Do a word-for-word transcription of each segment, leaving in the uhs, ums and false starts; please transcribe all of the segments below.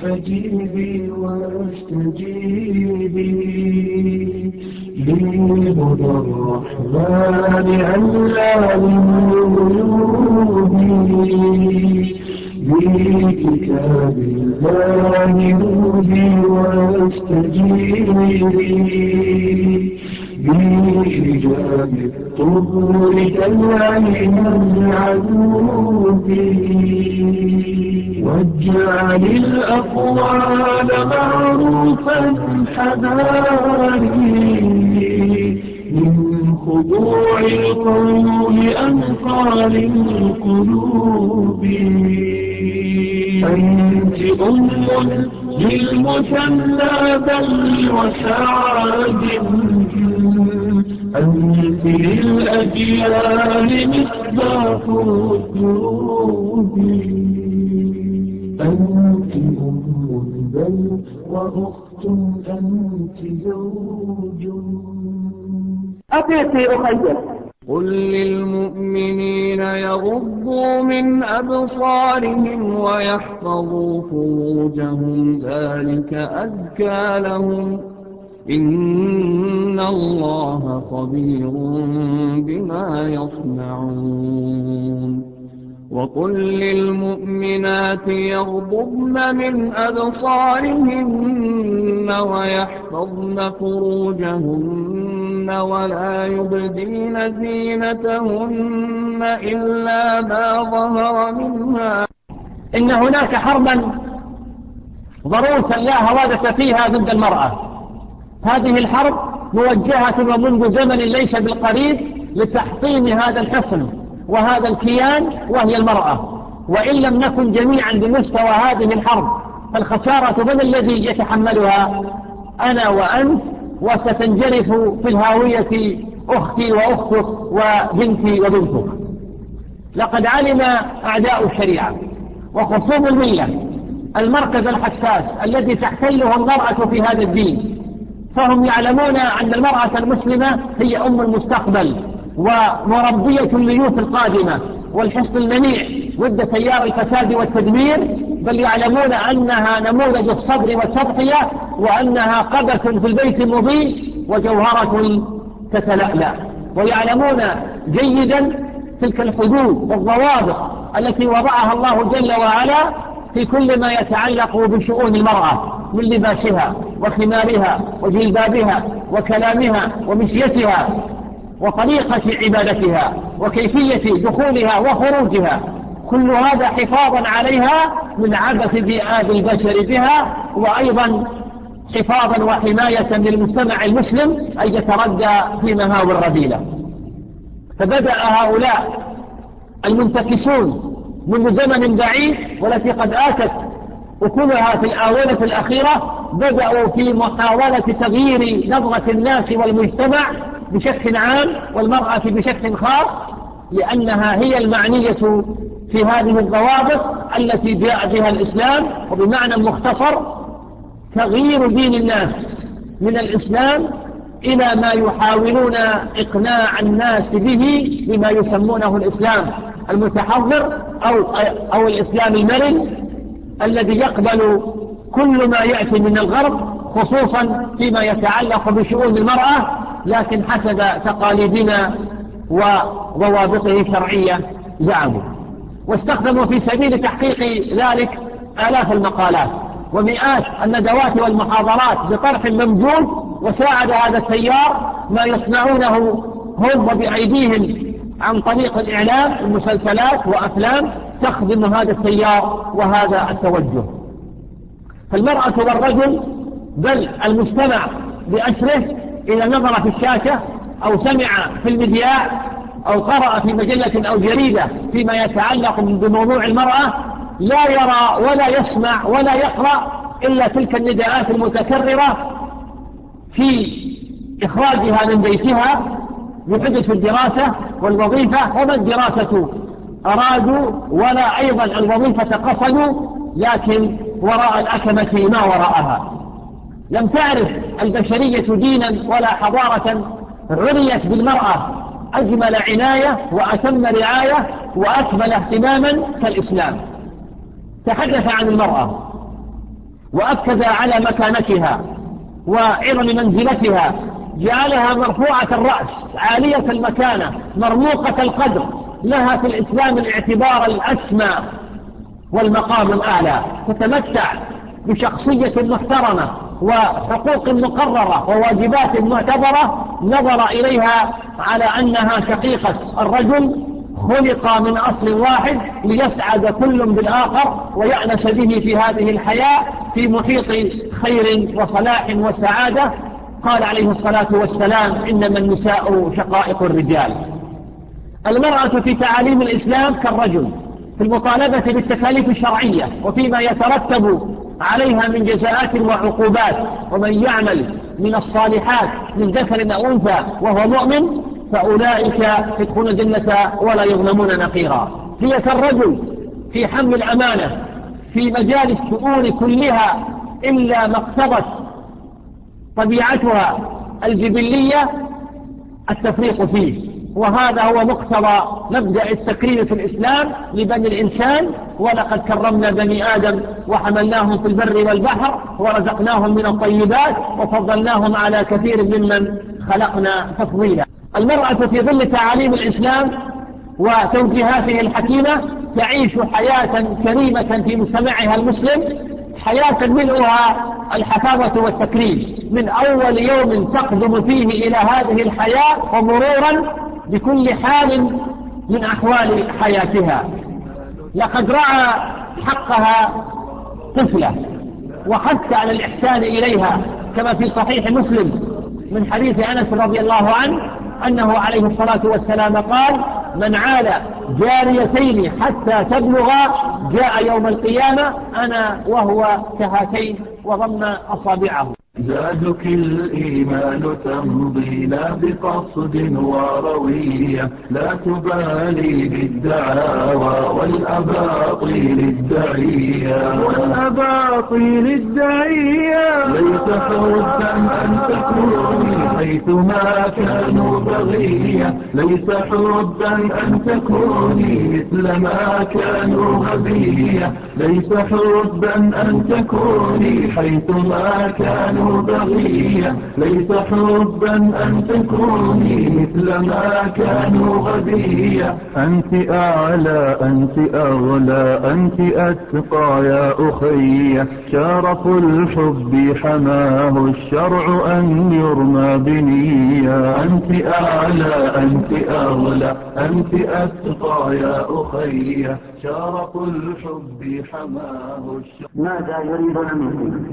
أجيبي واستجيبي لهدى الرحمن علام الغيوب بكتاب الله نوبي واستجيبي بإجاب الطهور كالعين العذوب واجعل الأقوال معروفا حذاري من خضوع القول أنقال القلوب أنت أم للمثنى بل وسعاد أنت للأجيال مصباح الدروب أنت أم بل وأخت أنت زوج أتيتي أخيّر قل للمؤمنين يغضوا من أبصارهم ويحفظوا فروجهم ذلك أزكى لهم إن الله خبير بما يصنعون وقل للمؤمنات يغضضن من أبصارهن ويحفظن فروجهن ولا يبدين زينتهن إلا ما ظهر منها. إن هناك حربا ضروسا لا هوادة فيها ضد المرأة. هذه الحرب موجهة ومنذ زمن ليس بالقريب لتحطيم هذا الحصن وهذا الكيان وهي المرأة. وإن لم نكن جميعا بمستوى هذه الحرب فالخسارة من الذي يتحملها؟ أنا وأنت، وستنجرف في الهاوية أختي وأختك وبنتي وبنتك. لقد علم أعداء الشريعة وخصوم الملة المركز الحساس الذي تحتله المرأة في هذا الدين، فهم يعلمون أن المرأة المسلمة هي أم المستقبل ومربية الليوث القادمة والحصن المنيع ضد تيار الفساد والتدمير، بل يعلمون أنها نموذج الصبر والتضحية وأنها قبس في البيت المضيء وجوهرة تتلألأ، ويعلمون جيدا تلك الحدود والضوابط التي وضعها الله جل وعلا في كل ما يتعلق بشؤون المرأة من لباسها وخمارها وجلبابها وكلامها ومشيتها وطريقة عبادتها وكيفية دخولها وخروجها، كل هذا حفاظا عليها من عبث ذئاب البشر بها، وأيضا حفاظا وحماية للمجتمع المسلم أن يتردى في مهاوي الرذيلة. فبدأ هؤلاء المنتكسون منذ زمن بعيد والتي قد آتت أكلها في الآونة الأخيرة، بدأوا في محاولة تغيير نظرة الناس والمجتمع بشكل عام والمرأة بشكل خاص، لأنها هي المعنية في هذه الضوابط التي جاء بها الإسلام. وبمعنى مختصر تغيير دين الناس من الإسلام إلى ما يحاولون إقناع الناس به بما يسمونه الإسلام المتحضر أو, أو الإسلام المرن الذي يقبل كل ما يأتي من الغرب، خصوصا فيما يتعلق بشؤون المرأة، لكن حسب تقاليدنا وضوابطه الشرعية زعموا. واستخدموا في سبيل تحقيق ذلك آلاف المقالات ومئات الندوات والمحاضرات بطرح ممجود، وساعد هذا التيار ما يصنعونه هم وبأيديهم عن طريق الإعلام، المسلسلات وأفلام تخدم هذا التيار وهذا التوجه. فالمرأة والرجل بل المجتمع بأسره إذا نظر في الشاشة أو سمع في المذياع أو قرأ في مجلة أو جريدة فيما يتعلق بموضوع المرأة لا يرى ولا يسمع ولا يقرأ إلا تلك النداءات المتكررة في إخراجها من بيتها بحدث الدراسة والوظيفة، وما الدراسة أرادوا ولا أيضا الوظيفة قصدوا، لكن وراء الأكمة ما وراءها. لم تعرف البشرية دينا ولا حضارة عنيت بالمرأة أجمل عناية وأتم رعاية وأكمل اهتماما كالإسلام. تحدث عن المرأة وأكد على مكانتها وعظم منزلتها، جعلها مرفوعة الرأس عالية المكانة مرموقة القدر، لها في الإسلام الاعتبار الأسمى والمقام الأعلى، تتمتع بشخصية محترمة وحقوق مقررة وواجبات معتبرة نظر إليها على أنها شقيقة الرجل، خلق من أصل واحد ليسعد كل بالآخر ويأنس به في هذه الحياة في محيط خير وصلاح وسعادة. قال عليه الصلاة والسلام: إنما النساء شقائق الرجال. المرأة في تعاليم الإسلام كالرجل في المطالبة بالتكاليف الشرعية وفيما يترتب عليها من جزاءات وعقوبات، ومن يعمل من الصالحات من ذكر أو أنثى وهو مؤمن فأولئك يدخلون الجنة ولا يظلمون نقيرا. هي كالرجل في حمل الأمانة في مجال الشؤون كلها إلا ما اقتضت طبيعتها الجبلية التفريق فيه، وهذا هو مقتضى مبدأ التكريم في الإسلام لبني الإنسان: ولقد كرمنا بني آدم وحملناهم في البر والبحر ورزقناهم من الطيبات وفضلناهم على كثير ممن خلقنا تفضيلا. المرأة في ظل تعاليم الإسلام وتوجيهاته الحكيمة تعيش حياة كريمة في مجتمعها المسلم، حياة ملؤها الحفاظة والتكريم من أول يوم تقدم فيه إلى هذه الحياة ومرورا بكل حال من أحوال حياتها. لقد رعى حقها طفلة وحث على الإحسان إليها، كما في صحيح مسلم من حديث أنس رضي الله عنه أنه عليه الصلاة والسلام قال: من عال جاريتين حتى تبلغا جاء يوم القيامة أنا وهو كهاتين، وضم أصابعه. زادك الإيمان تمضي لا بقصد وروية، لا تبالي بالدعاوى والأباطيل الدعية والأباطيل الدعية. ليس حبا أن تكوني حيثما كانوا بغية، ليس حبا أن تكوني مثل ما كانوا غبية، ليس حبا أن تكوني حيثما كانوا بغية، ليس حبا أن تكوني مثل ما كانوا غبية. أنت أعلى أنت أغلى أنت أتقى يا أخي، شرف الحب حماه الشرع أن يرمى بنية. أنت أعلى أنت أغلى أنت أتقى يا أخي، شرف الحب حماه الشرع. ماذا يريدون منكم؟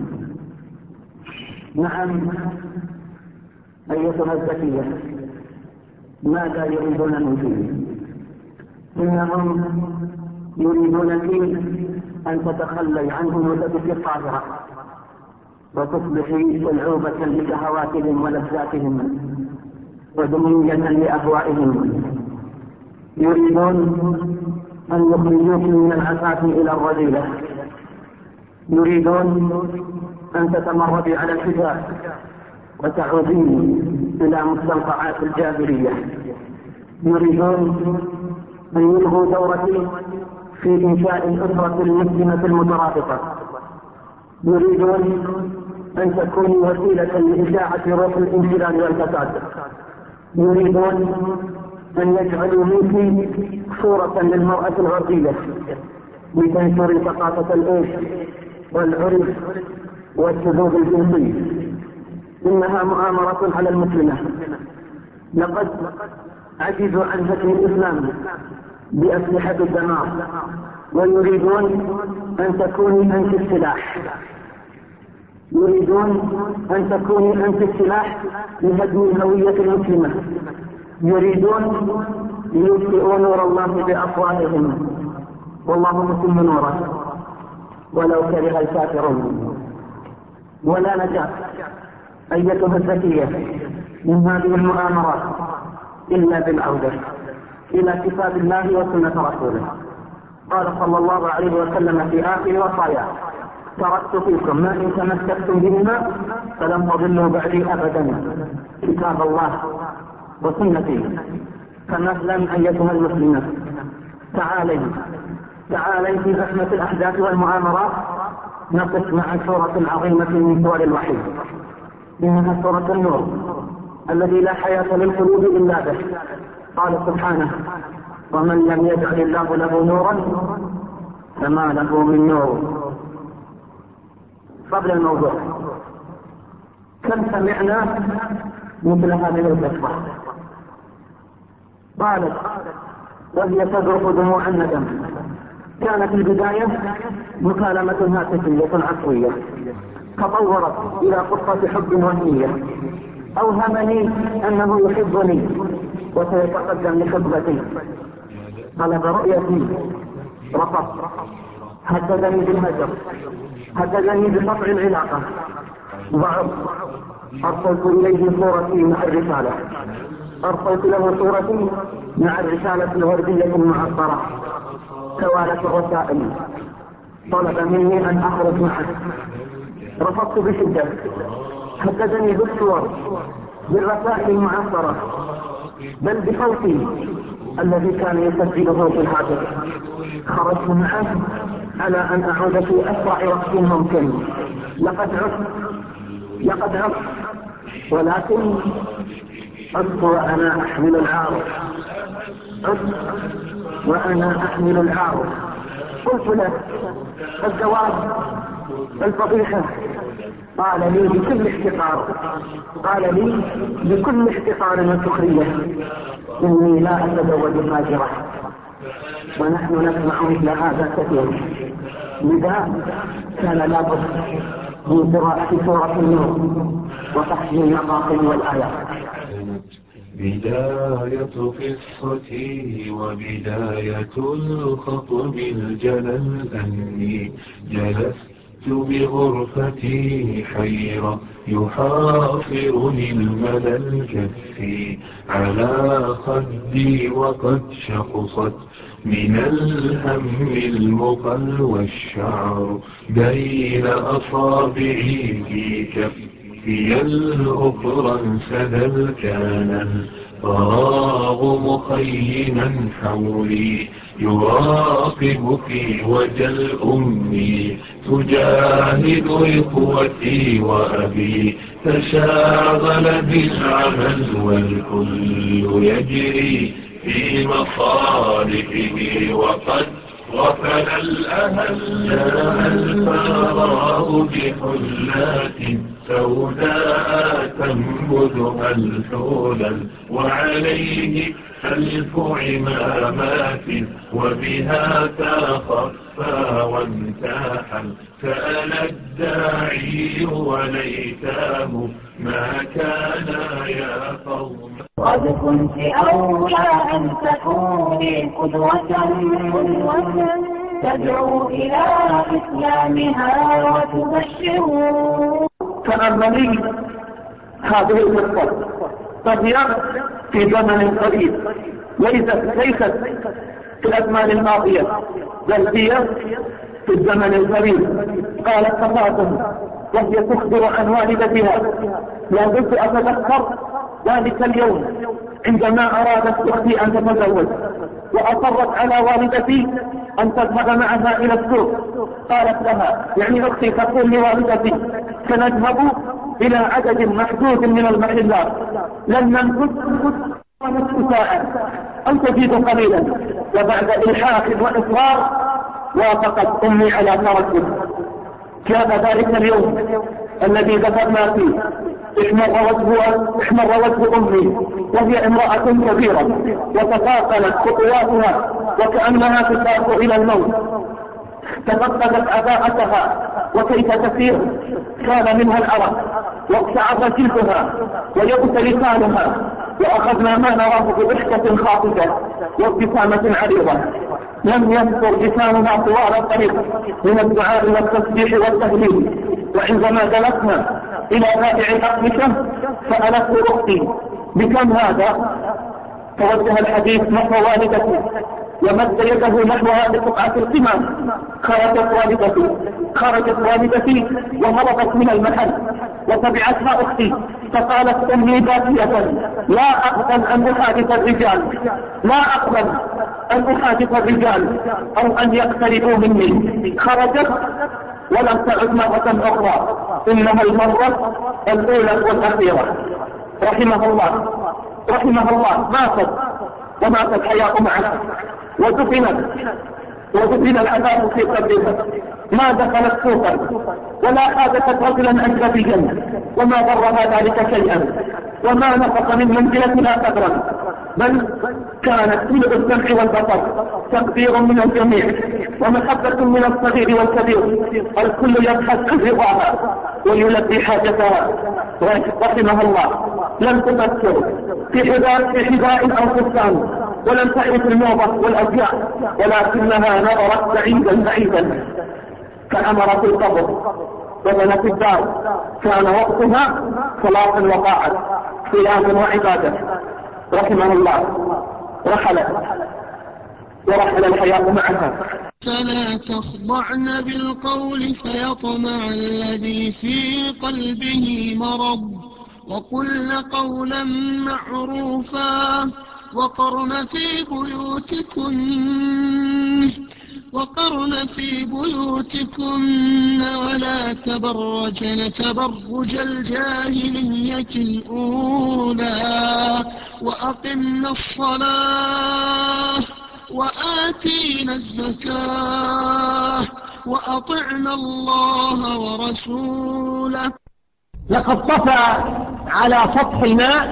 نعم أيتها الزكية، ماذا يريدون منك؟ إنهم يريدونك أن تتخلي عنهم وتبقي طاهرة وتصبحي ملعوبة بشهواتهم ولذاتهم ودمية لأهوائهم. يريدون أن يخرجوك من العفاف إلى الرذيلة، يريدون أن تتمردي على الحجاب وتعودين إلى مستنقعات الجاهلية، يريدون أن يلغوا دورك في إنشاء الأسرة المسلمة المترابطة، يريدون أن تكوني وسيلة لإشاعة روح الانحلال والفساد، يريدون أن يجعلوا منك صورة للمرأة الغربية لتنشر ثقافة الإيش والعرف والشذوذ الجنسي. إنها مؤامرة على المسلمة. لقد عجزوا عن هدم الإسلام بأسلحة الدمار، ويريدون أن تكوني أنت السلاح، يريدون أن تكوني أنت السلاح لهدم الهوية المسلمة، يريدون ليطفئوا نور الله بأفواههم والله متم نوره ولو كره الكافرون. ولا نجاة أيتها الزكية من هذه المؤامرات إلا بالعودة إلى كتاب الله وسنة رسوله. قال صلى الله عليه وسلم في آخر وصاياه: تركت فيكم ما إن تمسكتم بهما فلن تضلوا بعدي أبدا، كتاب الله وسنتي. فمثلا أيتها المسلمة، تعالي تعالي في زحمة الأحداث والمؤامرات نقف مع سورة عظيمة من سور الوحي، إنها سورة النور الذي لا حياة للقلوب إلا به. قال سبحانه: ومن لم يجعل الله له نورا فما له من نور. قبل الموضوع، كم سمعنا مثل هذه القصة؟ قالت وهي تذرف دموع الندم: كانت البداية مكالمة هاتفية عفوية تطورت إلى قصة حب وهمية. أوهمني أنه يحبني وسيتقدم لخطبتي، طلب رؤيتي رفض، هددني بالهجر، هددني بقطع العلاقة، ضعف. أرسلت إليه صورتي مع الرسالة، أرسلت له صورتي مع الرسالة الوردية المعطرة. توالت الرسائل، طلب مني أن أخرج معه، رفضت بشدة. هددني بالصور، بالرسائل المعطرة، بل بصوتي الذي كان يسجله في الهاتف. خرجت معه على أن أعود في أسرع وقت ممكن. لقد عدت لقد عدت ولكن عدت وأنا أحمل العار، عدت وأنا أحمل العار. قلت له: الزواج، الفضيحة. قال لي بكل احتقار، قال لي بكل احتقار وسخرية: إني لا أتزوج الهاجرة. ونحن نسمع مثل هذا كثيرا، لذا كان لابد من قراءة سورة النور وتحسين المقاصد والآيات. بداية قصتي وبداية الخطب الجلل أني جلست بغرفتي حيرة يحاصرني الملل كفي على خدي وقد شخصت من الهم المقل والشعر بين أصابعي في كفي الأخرى انسدل كان الفراغ مخيما حولي يراقب في وجه أمي تجاهد إخوتي وأبي تشاغل بالعمل والكل يجري في مصالحه وقد غفل الأهل. جاء الفراغ بحلات سوداء تنبذها الحلل وعليه ألف عمامات وبها تخفى وانتحل. سأل الداعي وليتاه ما كان يا قوم. قد كنت أولى أن تكوني قدوة تدعو إلى إسلامها وتبشر. تأملي هذه القصة، فهي في زمن قريب، ليست ليست في الأزمان الماضية، بل هي في الزمن القريب. قالت فاطمة وهي تخبر عن والدتها: لا زلت أتذكر ذلك اليوم عندما أرادت أختي أن تتزوج، وأصرت على والدتي أن تذهب معها إلى السوق. قالت لها، يعني أختي تقول لوالدتي: سنذهب إلى عدد محدود من المحلات، لن ننفذ نصف ساعة أو تزيد قليلا. وبعد إلحاح وإصرار وافقت أمي على تردد. كان ذلك اليوم الذي ذكرنا فيه احمر وجه احمر وجه أمي، وهي امرأة كبيرة وتثاقلت خطواتها وكأنها تساق إلى الموت. تفقدت أباءتها وكيف تسير، كان منها العرق واقشعر جلدها ويبس لسانها. وأخذنا ما نراه بضحكة خاطفة وابتسامة عريضة. لم يذكر لسانها طوال الطريق من الدعاء والتسبيح والتهليل. وعندما جلسنا إلى بائع الأقمشة سألته أختي: بكم هذا؟ توجه الحديث نحو والدتي ومد يده نحوها بقطعة القمام. خرجت والدتي خرجت والدتي وهربت من المحل، وتبعتها أختي فقالت أمي باكية: لا أقبل أن أحادث الرجال، لا أقبل أن أحادث الرجال أو أن يقتربوا مني. خرجت ولم تعد مرة أخرى، إنها المرة الأولى والأخيرة. رحمه الله رحمه الله ماتت وماتت الحياة معها، ودفنت ودفن العذاب في قبرها، ما دخلت سوقا ولا حادثت رجلا أجنبيا، وما ضرها ذلك شيئا، وما نقص من منزلتها قدرا، بل كانت ملء السمع والبصر، تقدير من الجميع ومحبة من الصغير والكبير، الكل يبحث عن رضاها ويلبي حاجتها. رحمه الله لم تفكر في حذاء في حذاء أو فستان، ولم تعرف الموضة والأزياء، ولكنها نظرت بعيدا بعيدا، فأمرت القبر وبنت الدار، كان وقتها صلاة وطاعة، صيام وعبادة. رحمه الله رحل ورحل الحياة معها. فلا تخضعن بالقول فيطمع الذي في قلبه مرض، وقلن قولا معروفا، وقرن في بيوتكن وقرن في بيوتكن ولا تبرجن تبرج الجاهلية الأولى، وأقمنا الصلاة وآتينا الزكاة وأطعنا الله ورسوله. لقد طفى على سطح الماء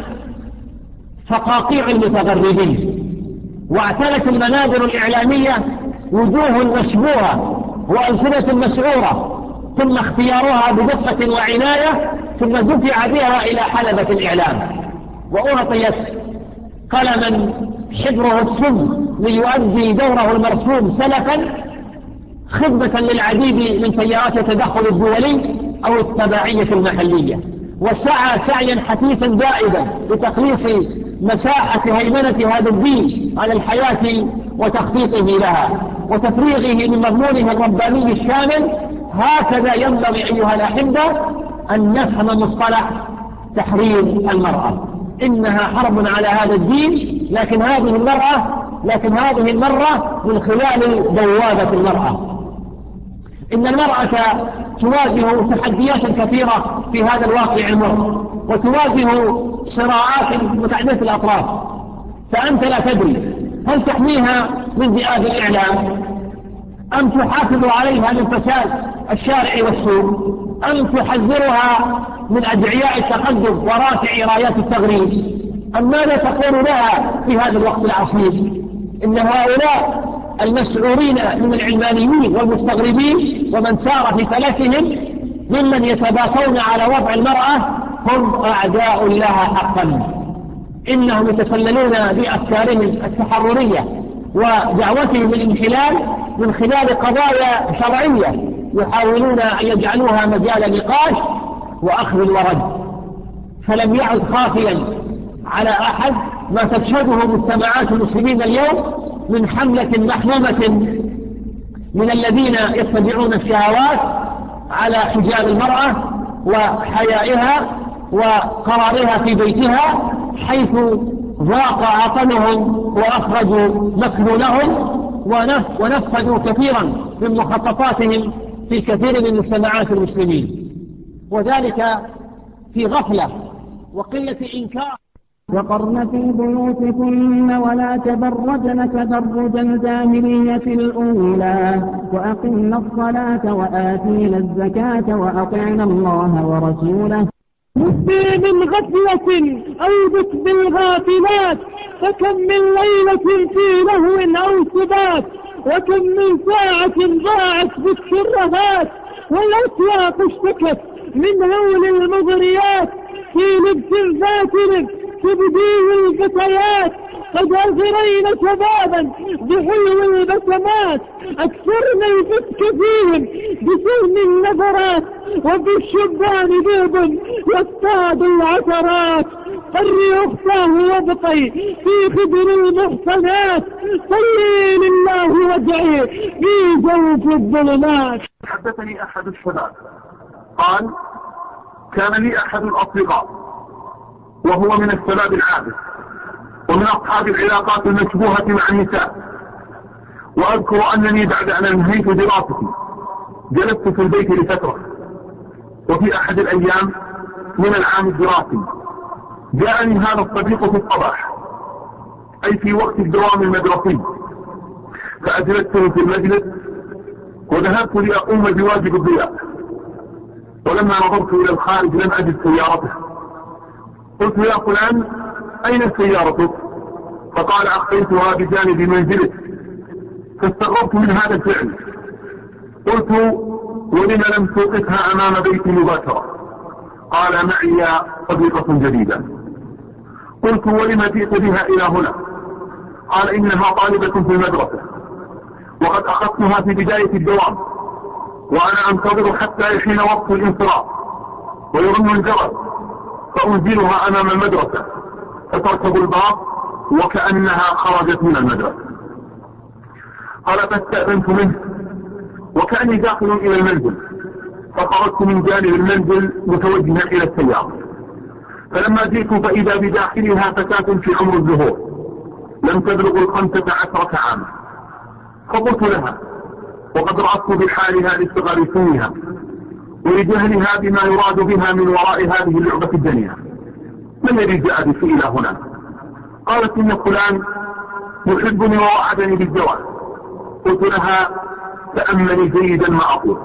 فقاقيع المتغربين، واعتلت المنابر الإعلامية وجوه مشبوهة وألسنة مسعورة، ثم اختيارها بدقة وعناية، ثم دفع بها إلى حلبة الإعلام، وأعطيت قلما حبره السم ليؤدي دوره المرسوم سلفا، خدمة للعديد من تيارات التدخل الدولي أو التبعية المحلية، وسعى سعيا حثيثا دائما لتقليص مساحة هيمنة هذا الدين على الحياة وتخطيطه لها وتفريغه من مضمونه الرباني الشامل. هكذا ينبغي أيها الأحبة أن نفهم مصطلح تحرير المرأة. إنها حرب على هذا الدين، لكن هذه المرأة لكن هذه المرة من خلال بوابة المرأة. إن المرأة تواجه تحديات كثيرة في هذا الواقع المر، وتواجه صراعات متعددة الأطراف، فأنت لا تدري هل تحميها من ذئاب الإعلام، أم تحافظ عليها من فساد الشارع والسوق، أم تحذرها من أدعياء التقدم ورافع رايات التغريب، أم ماذا تقول لها في هذا الوقت العصيب؟ إن هؤلاء المسعورين من العلمانيين والمستغربين ومن سار في فلكهم ممن يتباكون على وضع المرأة هم أعداء لها حقا. إنهم يتسللون بأفكارهم التحررية ودعوتهم للانحلال من خلال قضايا شرعية، يحاولون أن يجعلوها مجال نقاش وأخذ ورد، فلم يعد خافيا على أحد ما تشهده مجتمعات المسلمين اليوم من حملة محمومة من الذين يتبعون الشهوات على حجاب المرأة وحيائها وقرارها في بيتها، حيث ضاق عطنهم وأخرجوا مكنونهم ونفذوا كثيرا من مخططاتهم في كثير من مجتمعات المسلمين، وذلك في غفلة وقلة إنكار. وقرن في بيوتكن ولا تبرجن تبرج الجاهلية الأولى، وأقمنا الصلاة وآتينا الزكاة وأطعنا الله ورسوله. مسبي من غفلة أوبت بالغافلات، فكم من ليلة في لهو أو سبات، وكم من ساعة ضاعت بالشرهات، والأسواق اشتكت من هول المغريات، في لبس فاتن تبديه الفتيات، قد أزرين شبابا بحلو البسمات، أكثرن الفتك فيهم بسهم النفرات، وفي الشبان بيض يصطاد العثرات. قري أختاه وابقي في خدر المحصنات، صلي لله وادعي في جوف الظلمات. حدثني أحد الشباب قال: كان لي أحد الأصدقاء وهو من الشباب العابد ومن أصحاب العلاقات المشبوهة مع النساء، وأذكر أنني بعد أن انهيت دراستي جلست في البيت لفترة، وفي أحد الأيام من العام الدراسي جاءني هذا الصديق في الصباح، أي في وقت الدوام المدرسي، فأجلسته في المجلس وذهبت لأقوم بواجب الضياء، ولما نظرت إلى الخارج لم أجد سيارته. قلت يا فلان أين سيارتك؟ فقال أخذتها بجانب منزلك. فاستغربت من هذا الفعل، قلت ولم لم توقفها أمام بيتي مباشرة؟ قال معي صديقة جديدة. قلت ولم جئت بها إلى هنا؟ قال إنها طالبة في المدرسة، وقد أخذتها في بداية الدوام، وأنا أنتظر حتى يحين وقت الانصراف ويرن الجرس فأنزلها أمام المدرسة فتركب الباب وكأنها خرجت من المدرسة. قال فاستأذنت منه وكأني داخل إلى المنزل، فخرجت من جانب المنزل متوجها إلى السيارة، فلما جئت فإذا بداخلها فتاة في عمر الزهور لم تبلغ الخمسة عشرة عاما. فقلت لها وقد رأت بحالها لصغر سنها ولجهلها بما يراد بها من وراء هذه اللعبة الدنيا، ما الذي جاء بك إلى هنا؟ قالت إن فلان يحبني ووعدني بالزواج. قلت لها تأملي جيدا ما أقول،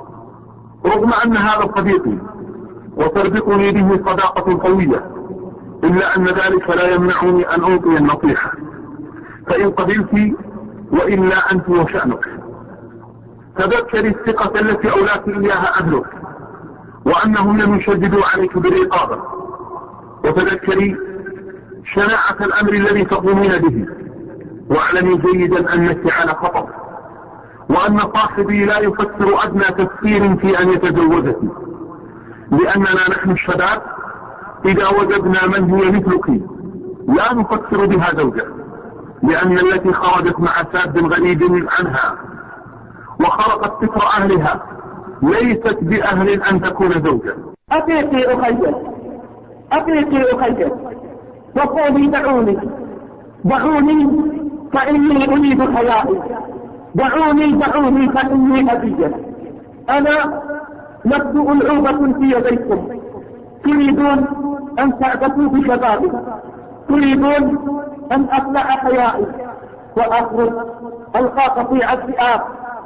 رغم أن هذا صديقي وتربطني به صداقة قوية، إلا أن ذلك لا يمنعني أن أعطي النصيحة، فإن قبلت وإلا أنت وشأنك. تذكري الثقة التي أولاك إياها أهلك وأنهم لم يشددوا عليك بالرقابة، وتذكري شناعة الأمر الذي تقومين به، واعلمي جيدا أنك على خطر، وأن صاحبي لا يفكر أدنى تفكير في أن يتزوجك، لأننا نحن الشباب إذا وجدنا من هي مثلك لا نفكر بها زوجة، لأن التي خرجت مع شاب غريب عنها وخرقت فكر أهلها ليست بأهل أن تكون زوجة. أبيتي أخير أبيتي أخير وقولي دعوني دعوني فإني أريد حيائي، دعوني دعوني فإني أبيت. أنا نبدأ العوبة في يديكم، تريدون أن تعبثوا بشبابي، تريدون أن أطلع حيائي وأخرج ألقى قطيع الذئاب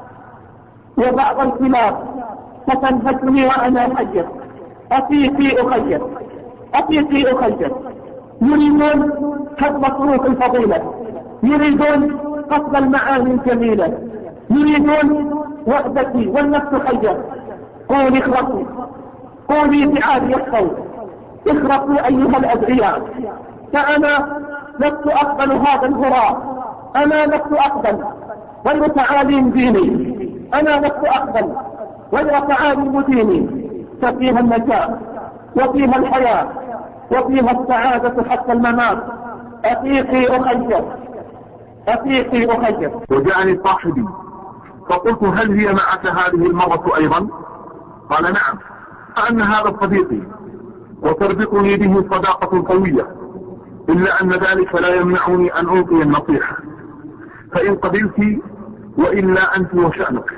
وبعض الكلاب فتنهجني وأنا حير. أفيقي أخير أفيقي أخير يريدون حفظ طرق الفضيلة، يريدون قصد المعاني الجميلة، يريدون وحدتي والنفس حية. قولي اخرقوا قولي بعادي الصوت اخرقوا أيها الأدعياء، فأنا لست أقبل هذا الهراء، أنا لست أقبل غير تعاليم ديني، أنا لست أقبل غير تعاليم ديني، ففيها النجاة وفيها الحياة وفيها السعادة حتى الممات. أفيقي أخير أفيقي أخير. وجاءني صاحبي فقلت هل هي معك هذه المرة أيضا؟ قال نعم، فأن هذا صديقي وتربطني به صداقة قوية، إلا أن ذلك لا يمنعني أن أعطي النصيحة، فإن قبلت وإلا أنت وشأنك.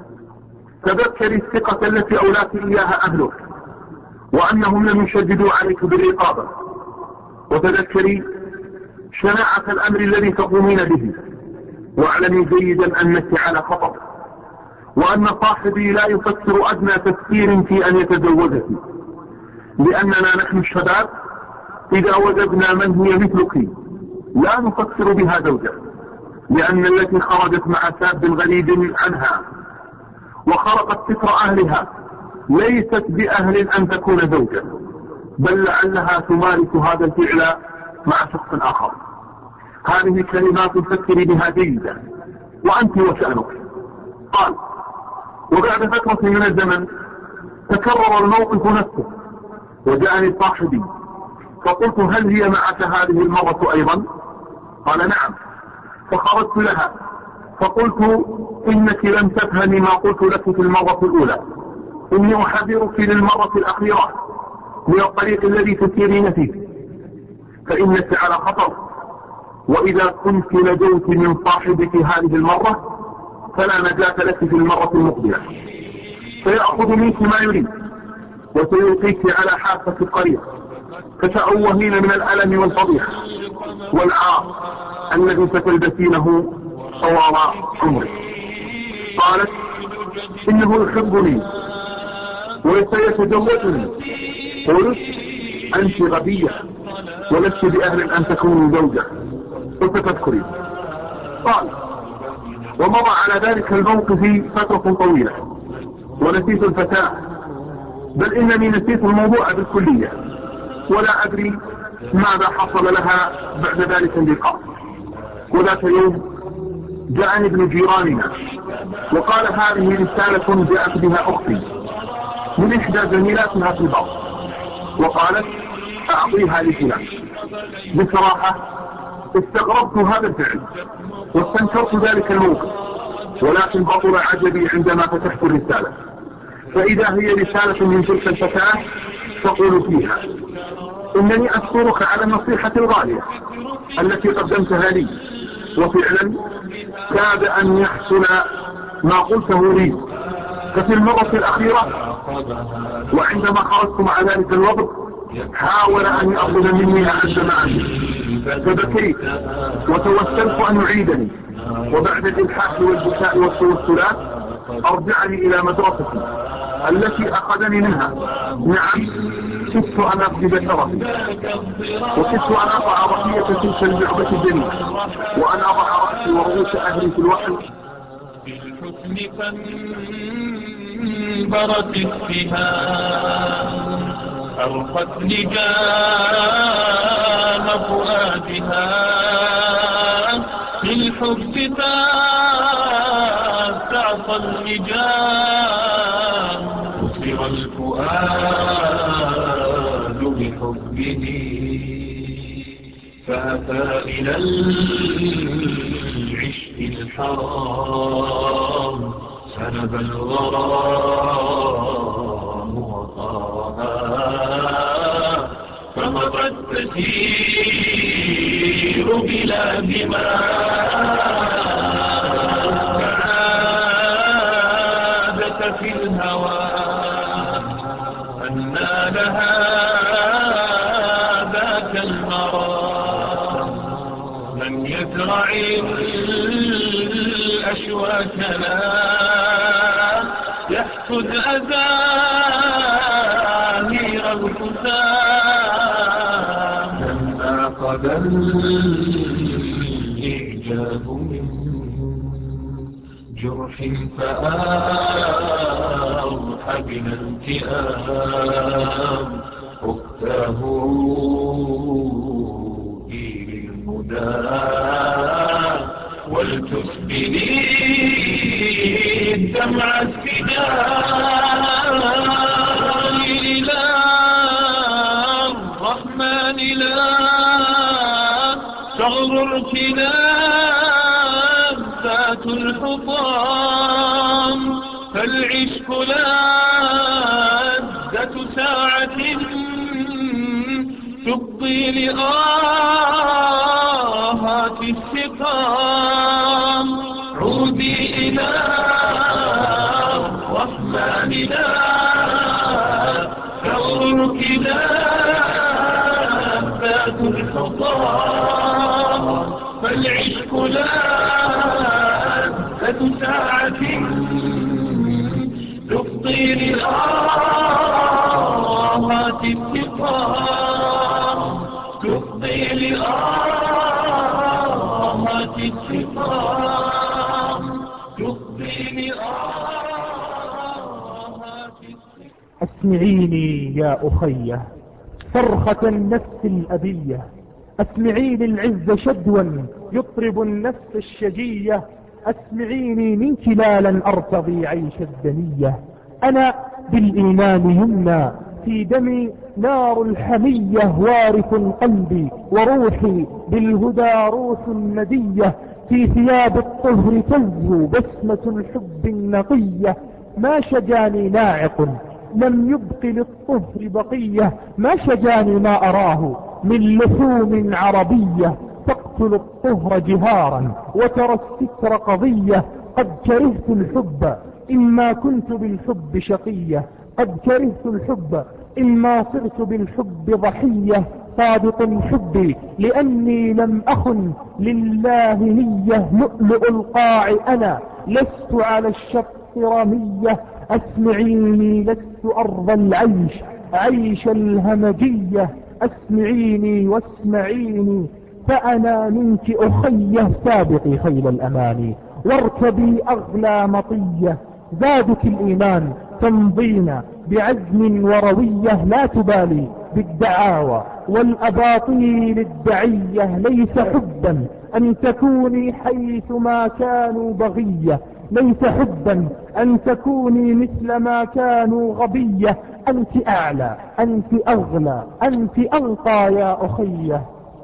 تذكري الثقة التي أولاك إياها أهلك وأنهم لم يشددوا عليك بالرقابة، وتذكري شناعة الأمر الذي تقومين به، واعلمي جيدا أنك على خطر، وأن صاحبي لا يفكر أدنى تفكير في أن يتزوجك، لأننا نحن الشباب إذا وجدنا من هي مثلك لا نفكر بها زوجة، لأن التي خرجت مع شاب غريب عنها وخرقت فكر أهلها ليست بأهل أن تكون زوجة، بل لعلها تمارس هذا الفعل مع شخص آخر. هذه كلمات فكري بها جيدا وأنت وشأنك. قال وبعد فترة من الزمن تكرر الموقف نفسه وجاءني صاحبي فقلت هل هي معك هذه المرة أيضا؟ قال نعم، فخرجت لها فقلت إنك لم تفهمي ما قلت لك في المرة الأولى، إني أحذرك للمرة الأخيرة من الطريق الذي تسيرين فيه، فإنك على خطر، وإذا كنت نجوت من صاحبك هذه المرة فلا نجاة لك في المرة المقبلة. فيأخذ منك ما يريد وسيلقيك على حافة الطريق تتأوهين من الألم والفضيحة والعار الذي ستلبسينه طوال عمرك. قالت إنه يحبني وسيتزوجني. قلت أنت غبية ولست بأهل أن تكوني زوجة. قلت تذكري. قال ومضى على ذلك الموقف فترة طويلة ونسيت الفتاة، بل إنني نسيت الموضوع بالكلية ولا أدري ماذا حصل لها بعد ذلك اللقاء. وذات يوم جاءني ابن جيراننا وقال هذه رسالة جاءت بها أختي من إحدى زميلاتها في البعض، وقالت أعطيها لفلان. بصراحة استغربت هذا الفعل واستنكرت ذلك الموقف، ولكن بطل عجبي عندما فتحت الرسالة فإذا هي رسالة من تلك الفتاة تقول فيها إنني أشكرك على النصيحة الغالية التي قدمتها لي، وفعلا كاد أن يحصل ما قلته لي. ففي المرة الأخيرة وعندما خرجت مع ذلك الوقت حاول أن يأخذ مني أعز ما عندي، فبكيت وتوسلت أن يعيدني، وبعد الإلحاح والبكاء والتوسلات أرجعني إلى مدرستي التي أخذني منها. نعم كدت أن أفقد شرفي وكدت أن أضع ضحية تلك اللعبة الجميلة وأن أضع رأسي ورؤوس أهلي في الوحل. بالحسن فانبرت السهام أرخت لجام فؤادها بالحب تعصى اللجام أسر الفؤاد بحبه فأتى إلى العشق الحرام سنب الغرام وطاها فمضت تسير بلا دماء كعادة في الهوى أنى لها ذاك المرام من يزرع الأشواك لا يحسد أزاهير الحسام لما قبل الإعجاب من جرح فأرح بنا التئام أختاه للهدى ولتسبني الدمع السجال إلى الرحمن لا تغررك لذات الحطام فالعشق لذة ساعة تبضي لآهات السقام عودي إلى الرحمن لا تغررك لذات الحطام فالعشق لذة ساعة تفضي لآهات السقام تفضي لآهات السقام تفضي لآهات السقام. اسمعيني يا أخي صرخة النفس الأبية، اسمعيني العز شدوا يطرب النفس الشجية، اسمعيني منك لا لن أرتضي عيش الدنية. أنا بالإيمان يمنى في دمي نار الحمية، وارث قلبي وروحي بالهدى روح ندية، في ثياب الطهر تزهو بسمة الحب النقية. ما شجاني ناعق لم يبق للطهر بقية، ما شجاني ما أراه من لحوم عربية تقتل الطهر جهارا وترى الستر قضية. قد كرهت الحب إما كنت بالحب شقية، قد كرهت الحب إما صرت بالحب ضحية. صادق حبي لأني لم أخن لله نية، لؤلؤ القاع أنا لست على الشط رمية. أسمعيني لست أرضى العيش عيش الهمجية، أسمعيني واسمعيني فأنا منك أخيه. سابقي خيل الأماني واركبي أغلى مطية، زادك الإيمان تمضين بعزم وروية. لا تبالي بالدعاوى والأباطيل الدعية، ليس حبا أن تكوني حيث ما كانوا بغية، ليس حبا أن تكوني مثل ما كانوا غبية. أنت أعلى أنت أغلى أنت أنقى يا أخية.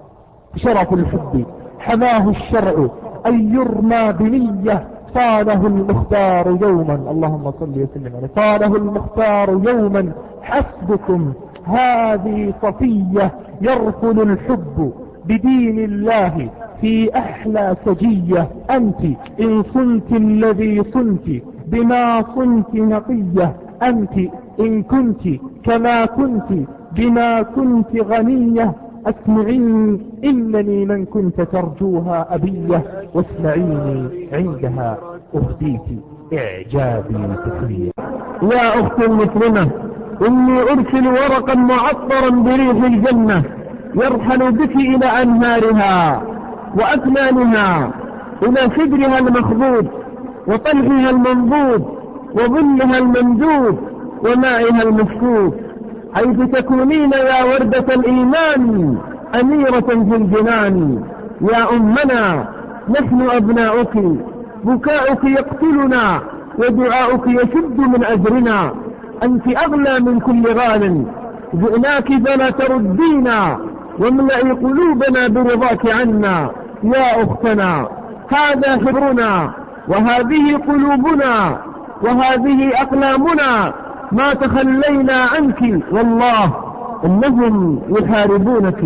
شرف الحب حماه الشرع أن يرمى بنية، صاله المختار يوما اللهم صل وسلم عليه، صاله المختار يوما حسبكم هذه صفية. يرفل الحب بدين الله في أحلى سجية، أنت إن صنت الذي صنت بما صنت نقية، أنت إن كنت كما كنت بما كنت غنية. أسمعيني إنني من كنت ترجوها أبية، واسمعيني عندها أهديك إعجابي تحية. يا أختي المسلمة، إني أرسل ورقا معطرا بريح الجنة يرحل بك إلى أنهارها وأكمامها، إلى سدرها المخضود وطلحها المنضود وظلها الممدود ومائها المسكوب، حيث تكونين يا وردة الإيمان أميرة في الجنان. يا أمنا نحن أبناؤك، بكاؤك يقتلنا ودعاؤك يشد من أجرنا. أنت أغلى من كل غال، جئناك فلا تردينا، واملئي قلوبنا برضاك عنا. يا أختنا هذا حبرنا وهذه قلوبنا وهذه أقلامنا، ما تخلينا عنك والله إنهم يحاربونك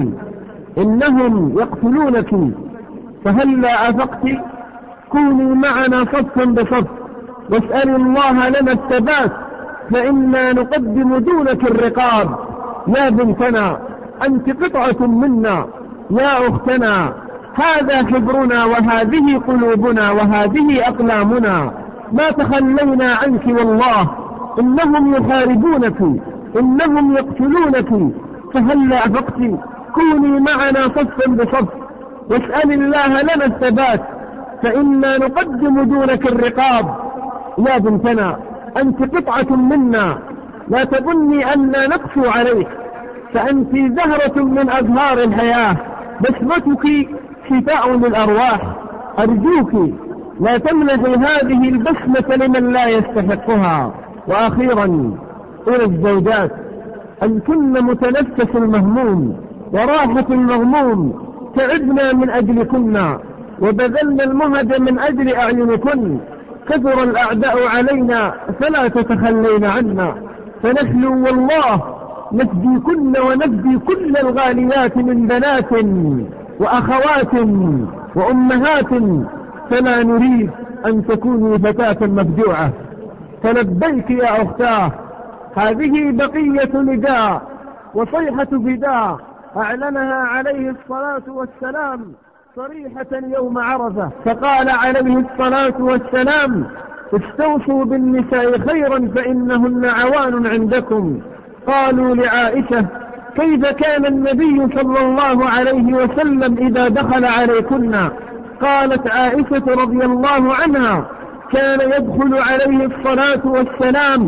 إنهم يقتلونك. فهلا أفقت كوني معنا صفا بصف، واسأل الله لنا الثبات، فإنا نقدم دونك الرقاب. يا بنتنا أنت قطعة منا، يا أختنا هذا حبرنا وهذه قلوبنا وهذه أقلامنا، ما تخلينا عنك والله إنهم يحاربونك إنهم يقتلونك. فهلا أفقت كوني معنا صفا بصف، واسأل الله لنا الثبات، فإنا نقدم دونك الرقاب. يا بنتنا أنت قطعة منا، لا تظني أننا نقسو عليك، فأنت زهرة من أزهار الحياة، بسمتك شفاء للأرواح. أرجوك لا تمنحي هذه البسمة لمن لا يستحقها. وأخيرا إلى الزوجات، أنتن متنفس المهموم وراحة المغموم، تعبنا من أجلكن وبذلنا المهد من أجل أعينكن. كثر الأعداء علينا فلا تتخلين عنا، فنحن والله نفديكن ونفدي كل الغاليات من بنات وأخوات وأمهات، فلا نريد أن تكوني فتاة مفجوعة. فلبيك يا أختاه، هذه بقية نداء وصيحة بداء أعلنها عليه الصلاة والسلام صريحة يوم عرفة، فقال عليه الصلاة والسلام: استوصوا بالنساء خيرا فإنهن عوان عندكم. قالوا لعائشة: كيف كان النبي صلى الله عليه وسلم إذا دخل عليكن؟ قالت عائشة رضي الله عنها: كان يدخل عليه الصلاة والسلام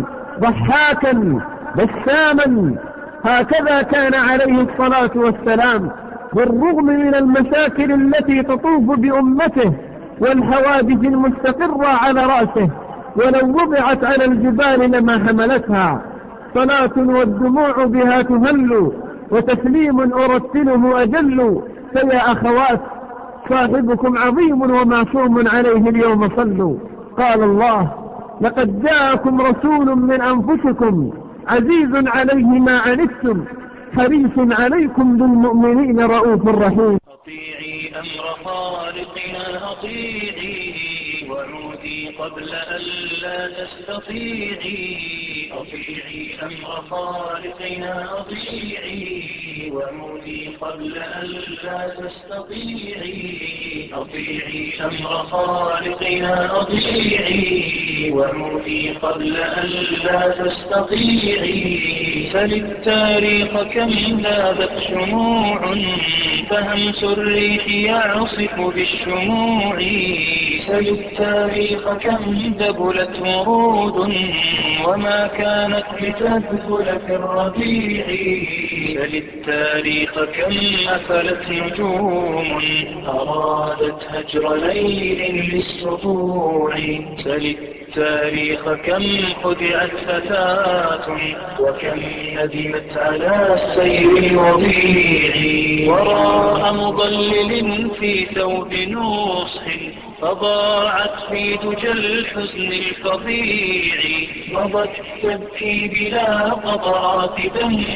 ضحاكا بساما. هكذا كان عليه الصلاة والسلام، بالرغم من المشاكل التي تطوف بأمته والحوادث المستقرة على رأسه، ولو وضعت على الجبال لما حملتها. صلاة والدموع بها تهل، وتسليم أرتله أجل. فيا أخوات، صاحبكم عظيم ومعصوم عليه اليوم صلوا. قال الله: لقد جاءكم رسول من أنفسكم عزيز عليه ما عنتم حريص عليكم بالمؤمنين رؤوف رحيم. أطيعي أمر خالقنا أطيعي، وعودي قبل أن لا تستطيعي أطيعي أمر خالقنا أطيعي وموتي قبل أن لا تستطيعي أطيعي أمر خالقنا أطيعي وموتي قبل أن لا تستطيعي سل التاريخ كم ذابت شموع فهمس الريح يعصف بالشموع سل التاريخ كم دبلت ورود وما كانت لتدخل في الربيع سل التاريخ كم أفلت نجوم أرادت هجر ليل للسطوع سل التاريخ كم خدعت فتاة وكم ندمت على السير الوضيع وراء مضلل في ثوب نصح فضاعت في دجى الحزن الفظيع مضت تبكي بلا قطرات دمع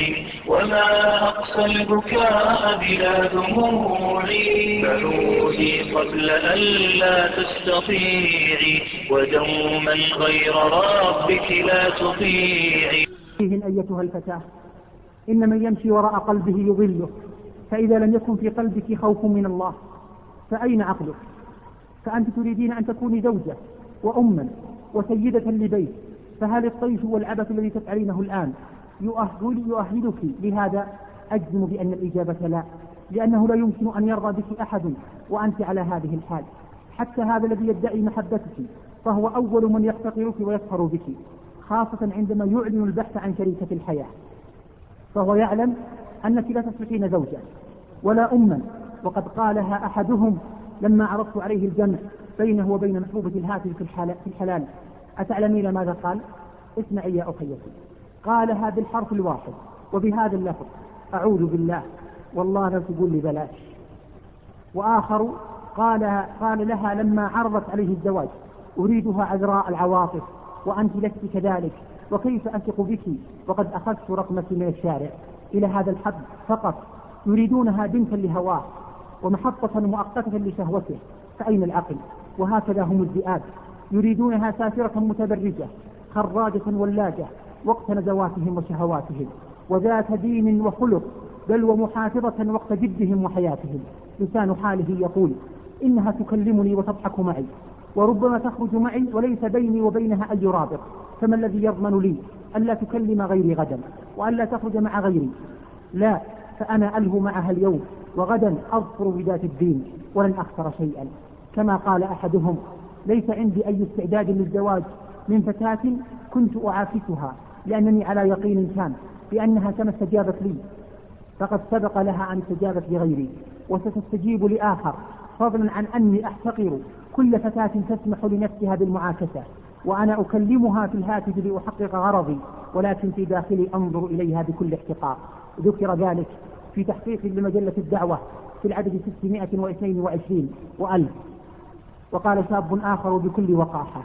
وما أقصى البكاء بلا دموع فعودي قبل أن لا تستطيعي ودوما غير ربك لا تطيعي. أيتها الفتاة إن من يمشي وراء قلبه يضله فإذا لم يكن في قلبك خوف من الله فأين عقلك؟ فأنت تريدين أن تكوني زوجة وأما وسيدة لبيت فهل الطيش والعبث الذي تفعلينه الآن يؤهل يؤهلك لهذا؟ أجزم بأن الإجابة لا، لأنه لا يمكن أن يرضى بك أحد وأنت على هذه الحال. حتى هذا الذي يدعي محبتك فهو أول من يحتقرك ويسخر بك، خاصة عندما يعلن البحث عن شريكة الحياة، فهو يعلم أنك لا تصلحين زوجة ولا أما. وقد قالها أحدهم لما عرضت عليه الجمع بينه وبين محبوبة الهاتف في الحلال. أتعلمين ماذا قال؟ اسمعي يا أخيتي، قالها بالحرف الواحد وبهذا اللفظ: أعوذ بالله والله لا تقول لي بلاش. وآخر قال, قال لها لما عرضت عليه الزواج: أريدها عذراء العواطف وأنت لست كذلك، وكيف أثق بك وقد أخذت رقمك من الشارع. إلى هذا الحد فقط يريدونها بنتا لهواه ومحطة مؤقتة لشهوته، فأين العقل؟ وهكذا هم الذئاب، يريدونها سافرة متبرجة خراجة ولاجة وقت نزواتهم وشهواتهم، وذات دين وخلق، بل ومحافظة وقت جدهم وحياتهم. لسان حاله يقول: إنها تكلمني وتضحك معي، وربما تخرج معي وليس بيني وبينها أي رابط، فما الذي يضمن لي ألا تكلم غيري غدا وألا تخرج مع غيري؟ لا، فأنا ألهو معها اليوم وغدا أظفر بذات الدين ولن أخسر شيئا. كما قال أحدهم: ليس عندي أي استعداد للزواج من فتاة كنت أعاكسها لأنني على يقين كان بأنها كما استجابت لي فقد سبق لها أن استجابت لغيري وستستجيب لآخر، فضلا عن أني أحتقر كل فتاة تسمح لنفسها بالمعاكسة، وأنا أكلمها في الهاتف لأحقق غرضي، ولكن في داخلي أنظر إليها بكل احتقار. ذكر ذلك في تحقيق لمجلة الدعوة في العدد ستمائة واثنين وعشرين وألف. وقال شاب آخر بكل وقاحة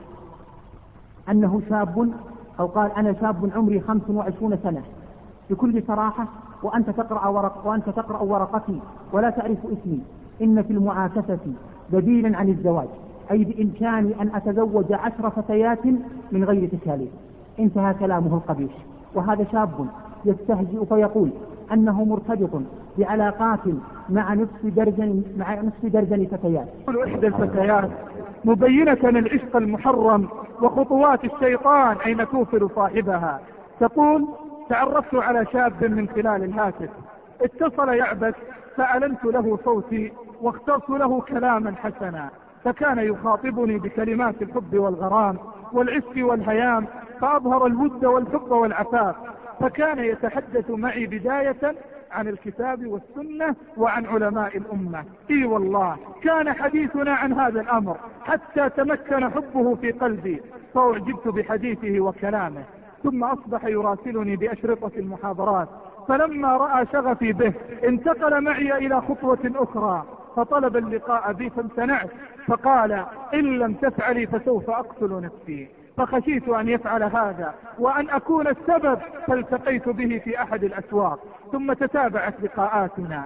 أنه شاب، أو قال: أنا شاب عمري خمس وعشرون سنة، بكل صراحة، وأنت تقرأ, ورق وأنت تقرأ ورقتي ولا تعرف اسمي. إن في المعاكسة بديلا عن الزواج، أي بإمكاني أن أتزوج عشر فتيات من غير تكاليف. انتهى كلامه القبيح. وهذا شاب يستهزئ فيقول أنه مرتبط بعلاقات مع نصف درجن مع نصف درجن فتيات. إحدى الفتيات مبينة العشق المحرم وخطوات الشيطان أين توصل صاحبها، تقول: تعرفت على شاب من خلال الهاتف، اتصل يعبث فأعلنت له صوتي واخترت له كلاما حسنا، فكان يخاطبني بكلمات الحب والغرام والعشق والهيام، فأظهر الود والحب والعفاف، فكان يتحدث معي بداية عن الكتاب والسنة وعن علماء الأمة. إي والله كان حديثنا عن هذا الأمر حتى تمكن حبه في قلبي، فأعجبت بحديثه وكلامه، ثم أصبح يراسلني بأشرطة المحاضرات، فلما رأى شغفي به انتقل معي إلى خطوة أخرى فطلب اللقاء بي فامتنعت، فقال: إن لم تفعلي فسوف أقتل نفسي، فخشيت أن يفعل هذا وأن أكون السبب، فالتقيت به في أحد الأسواق، ثم تتابعت لقاءاتنا.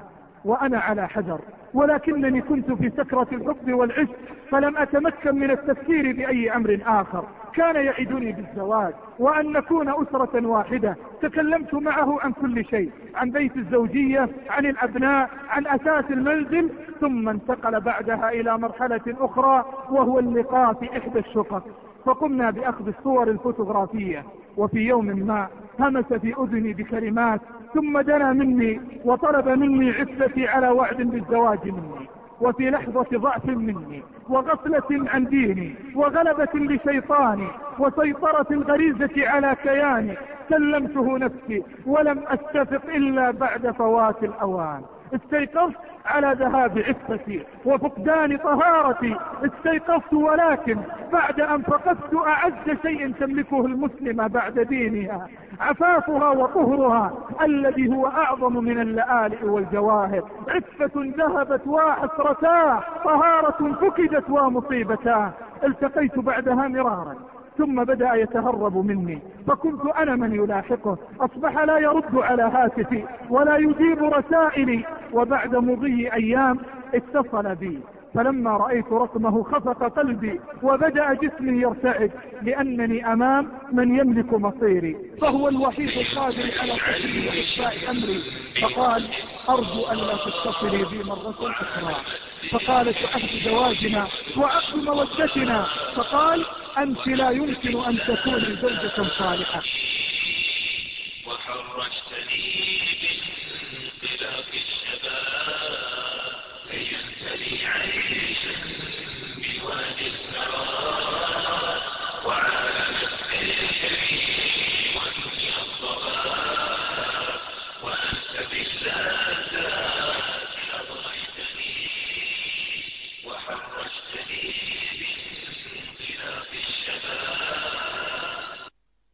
وأنا على حذر، ولكنني كنت في سكرة الحب والعشق فلم أتمكن من التفكير بأي أمر آخر. كان يعدني بالزواج وأن نكون أسرة واحدة. تكلمت معه عن كل شيء، عن بيت الزوجية، عن الأبناء، عن أساس المنزل. ثم انتقل بعدها إلى مرحلة أخرى وهو اللقاء في إحدى الشقق، فقمنا بأخذ الصور الفوتوغرافية. وفي يوم ما همس في أذني بكلمات، ثم دنا مني وطلب مني عفتي على وعد بالزواج مني. وفي لحظة ضعف مني وغفلة عن ديني وغلبة لشيطاني وسيطرة الغريزة على كياني سلمته نفسي، ولم أستفق إلا بعد فوات الأوان. استيقظت على ذهاب عفتي وفقدان طهارتي، استيقظت ولكن بعد أن فقدت أعز شيء تملكه المسلمة بعد دينها، عفافها وطهرها الذي هو أعظم من اللآلئ والجواهر. عفة ذهبت وحسرتاه، طهارة فقدت ومصيبتاه. التقيت بعدها مرارا، ثم بدأ يتهرب مني، فكنت أنا من يلاحقه. أصبح لا يرد على هاتفي ولا يجيب رسائلي، وبعد مضي أيام اتصل بي، فلما رأيت رقمه خفق قلبي وبدأ جسمي يرتعد، لأنني أمام من يملك مصيري، فهو الوحيد القادر على تسليم وإخفاء أمري. فقال: أرجو أن لا تتصلي بي مرة أخرى. فقالت: عهد زواجنا وعقد مودتنا. فقال: أنت لا يمكن أن تكوني زوجة صالحة. وحرجتني بانطلاق الشباب كي ينتلي عيشا بوادي السراب.